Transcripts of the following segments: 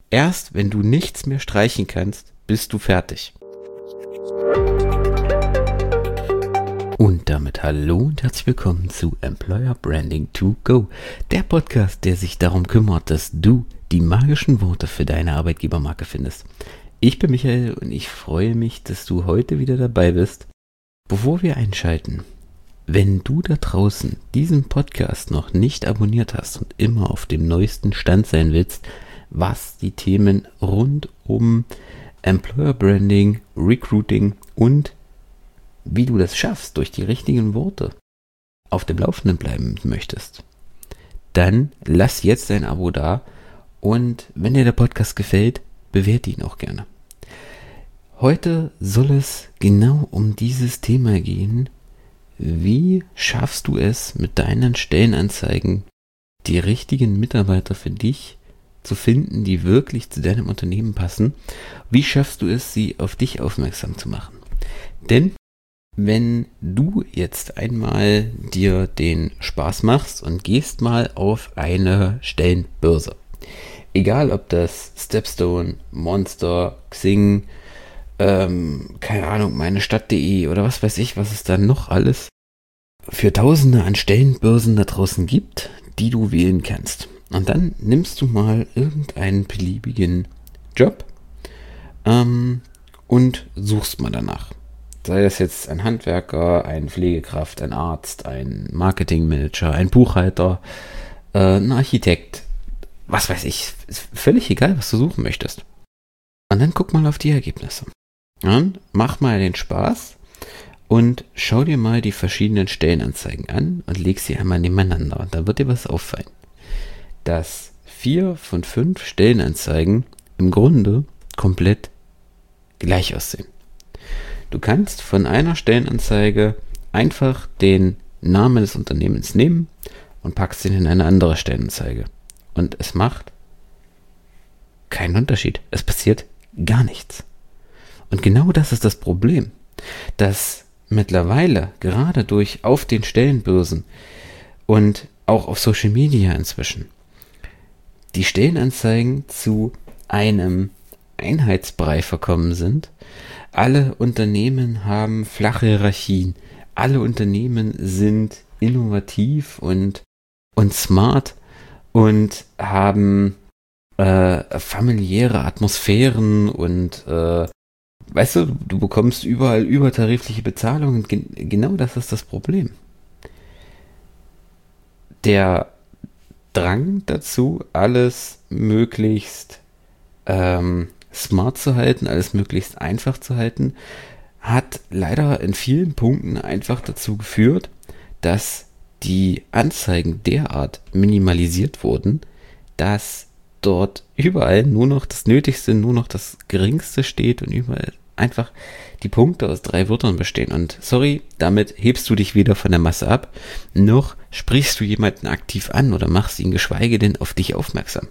Erst wenn du nichts mehr streichen kannst, bist du fertig. Und damit hallo und herzlich willkommen zu Employer Branding to Go, der Podcast, der sich darum kümmert, dass du die magischen Worte für deine Arbeitgebermarke findest. Ich bin Michael und ich freue mich, dass du heute wieder dabei bist. Bevor wir einschalten, wenn du da draußen diesen Podcast noch nicht abonniert hast und immer auf dem neuesten Stand sein willst, was die Themen rund um Employer Branding, Recruiting und wie du das schaffst, durch die richtigen Worte auf dem Laufenden bleiben möchtest, dann lass jetzt ein Abo da und wenn dir der Podcast gefällt, bewerte ihn auch gerne. Heute soll es genau um dieses Thema gehen. Wie schaffst du es, mit deinen Stellenanzeigen die richtigen Mitarbeiter für dich zu finden, die wirklich zu deinem Unternehmen passen? Wie schaffst du es, sie auf dich aufmerksam zu machen? Denn wenn du jetzt einmal dir den Spaß machst und gehst mal auf eine Stellenbörse, egal ob das Stepstone, Monster, Xing, keine Ahnung, meinestadt.de oder was weiß ich, was es da noch alles für Tausende an Stellenbörsen da draußen gibt, die du wählen kannst. Und dann nimmst du mal irgendeinen beliebigen Job und suchst mal danach. Sei das jetzt ein Handwerker, ein Pflegekraft, ein Arzt, ein Marketingmanager, ein Buchhalter, ein Architekt, was weiß ich, ist völlig egal, was du suchen möchtest. Und dann guck mal auf die Ergebnisse. Und mach mal den Spaß und schau dir mal die verschiedenen Stellenanzeigen an und leg sie einmal nebeneinander. Und dann wird dir was auffallen, dass 4 von 5 Stellenanzeigen im Grunde komplett gleich aussehen. Du kannst von einer Stellenanzeige einfach den Namen des Unternehmens nehmen und packst ihn in eine andere Stellenanzeige. Und es macht keinen Unterschied. Es passiert gar nichts. Und genau das ist das Problem, dass mittlerweile gerade durch auf den Stellenbörsen und auch auf Social Media inzwischen die Stellenanzeigen zu einem Einheitsbrei verkommen sind. Alle Unternehmen haben flache Hierarchien. Alle Unternehmen sind innovativ und smart und haben familiäre Atmosphären und weißt du, du bekommst überall übertarifliche Bezahlungen. Genau das ist das Problem. Der Drang dazu, alles möglichst smart zu halten, alles möglichst einfach zu halten, hat leider in vielen Punkten einfach dazu geführt, dass die Anzeigen derart minimalisiert wurden, dass dort überall nur noch das Nötigste, nur noch das Geringste steht und überall einfach die Punkte aus 3 Wörtern bestehen. Und sorry, damit hebst du dich weder von der Masse ab, noch sprichst du jemanden aktiv an oder machst ihn geschweige denn auf dich aufmerksam.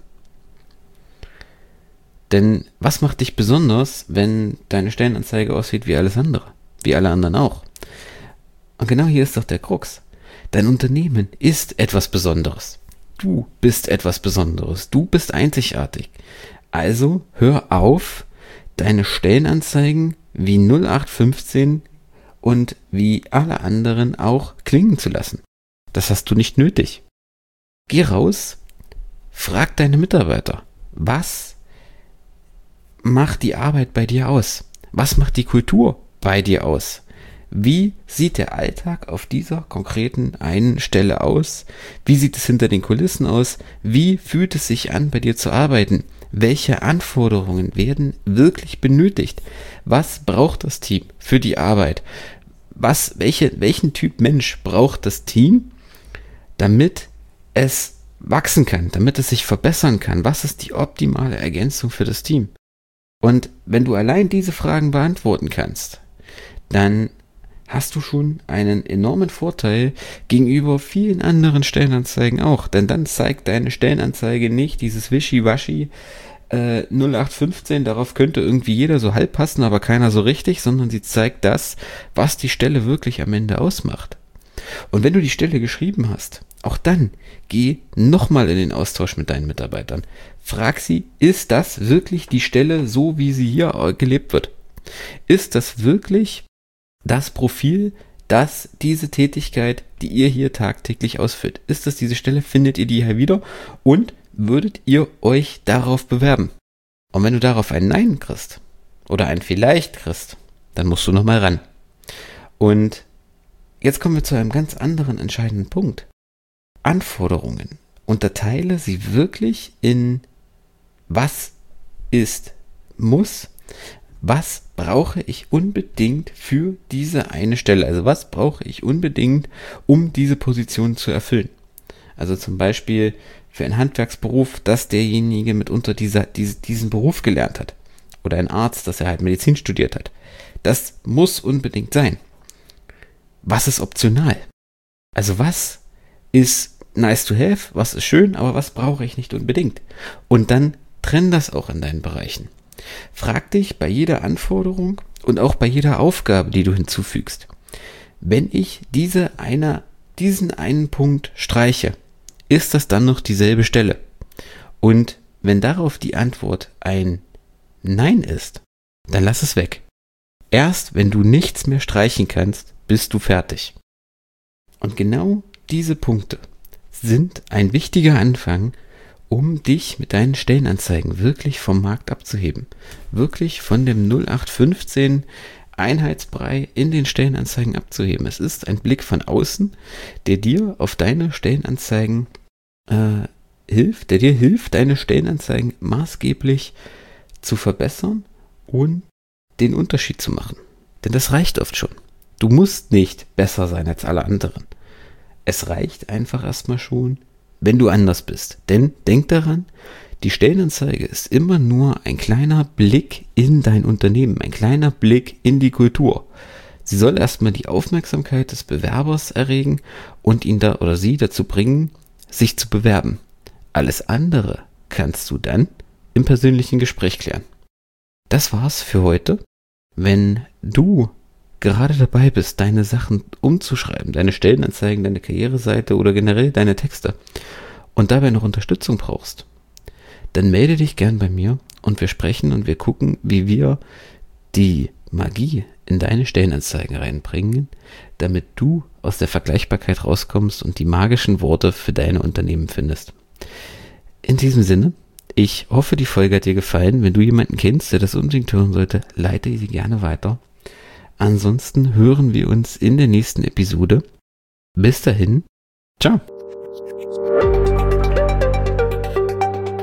Denn was macht dich besonders, wenn deine Stellenanzeige aussieht wie alles andere? Wie alle anderen auch. Und genau hier ist doch der Krux. Dein Unternehmen ist etwas Besonderes. Du bist etwas Besonderes. Du bist einzigartig. Also hör auf, deine Stellenanzeigen wie 0815 und wie alle anderen auch klingen zu lassen. Das hast du nicht nötig. Geh raus, frag deine Mitarbeiter, was macht die Arbeit bei dir aus? Was macht die Kultur bei dir aus? Wie sieht der Alltag auf dieser konkreten einen Stelle aus? Wie sieht es hinter den Kulissen aus? Wie fühlt es sich an, bei dir zu arbeiten? Welche Anforderungen werden wirklich benötigt? Was braucht das Team für die Arbeit? Welchen Typ Mensch braucht das Team, damit es wachsen kann, damit es sich verbessern kann? Was ist die optimale Ergänzung für das Team? Und wenn du allein diese Fragen beantworten kannst, dann hast du schon einen enormen Vorteil gegenüber vielen anderen Stellenanzeigen auch. Denn dann zeigt deine Stellenanzeige nicht dieses Wischiwaschi 0815, darauf könnte irgendwie jeder so halb passen, aber keiner so richtig, sondern sie zeigt das, was die Stelle wirklich am Ende ausmacht. Und wenn du die Stelle geschrieben hast, auch dann geh nochmal in den Austausch mit deinen Mitarbeitern. Frag sie, ist das wirklich die Stelle, so wie sie hier gelebt wird? Ist das wirklich das Profil, das diese Tätigkeit, die ihr hier tagtäglich ausführt? Ist das diese Stelle? Findet ihr die hier wieder? Und würdet ihr euch darauf bewerben? Und wenn du darauf ein Nein kriegst oder ein Vielleicht kriegst, dann musst du nochmal ran. Und jetzt kommen wir zu einem ganz anderen entscheidenden Punkt. Anforderungen. Unterteile sie wirklich in was ist, muss, was brauche ich unbedingt für diese eine Stelle. Also was brauche ich unbedingt, um diese Position zu erfüllen. Also zum Beispiel für einen Handwerksberuf, dass derjenige mitunter diesen Beruf gelernt hat. Oder ein Arzt, dass er halt Medizin studiert hat. Das muss unbedingt sein. Was ist optional? Also was ist nice to have, was ist schön, aber was brauche ich nicht unbedingt? Und dann trenn das auch in deinen Bereichen. Frag dich bei jeder Anforderung und auch bei jeder Aufgabe, die du hinzufügst, wenn ich diesen einen Punkt streiche, ist das dann noch dieselbe Stelle? Und wenn darauf die Antwort ein Nein ist, dann lass es weg. Erst wenn du nichts mehr streichen kannst, bist du fertig. Und genau diese Punkte sind ein wichtiger Anfang, um dich mit deinen Stellenanzeigen wirklich vom Markt abzuheben. Wirklich von dem 0815 Einheitsbrei in den Stellenanzeigen abzuheben. Es ist ein Blick von außen, der dir auf deine Stellenanzeigen hilft, der dir hilft, deine Stellenanzeigen maßgeblich zu verbessern und den Unterschied zu machen. Denn das reicht oft schon. Du musst nicht besser sein als alle anderen. Es reicht einfach erstmal schon, wenn du anders bist. Denn denk daran, die Stellenanzeige ist immer nur ein kleiner Blick in dein Unternehmen, ein kleiner Blick in die Kultur. Sie soll erstmal die Aufmerksamkeit des Bewerbers erregen und ihn da oder sie dazu bringen, sich zu bewerben. Alles andere kannst du dann im persönlichen Gespräch klären. Das war's für heute. Wenn du gerade dabei bist, deine Sachen umzuschreiben, deine Stellenanzeigen, deine Karriereseite oder generell deine Texte und dabei noch Unterstützung brauchst, dann melde dich gern bei mir und wir sprechen und wir gucken, wie wir die Magie in deine Stellenanzeigen reinbringen, damit du aus der Vergleichbarkeit rauskommst und die magischen Worte für deine Unternehmen findest. In diesem Sinne, ich hoffe, die Folge hat dir gefallen. Wenn du jemanden kennst, der das unbedingt hören sollte, leite sie gerne weiter. Ansonsten hören wir uns in der nächsten Episode. Bis dahin, ciao.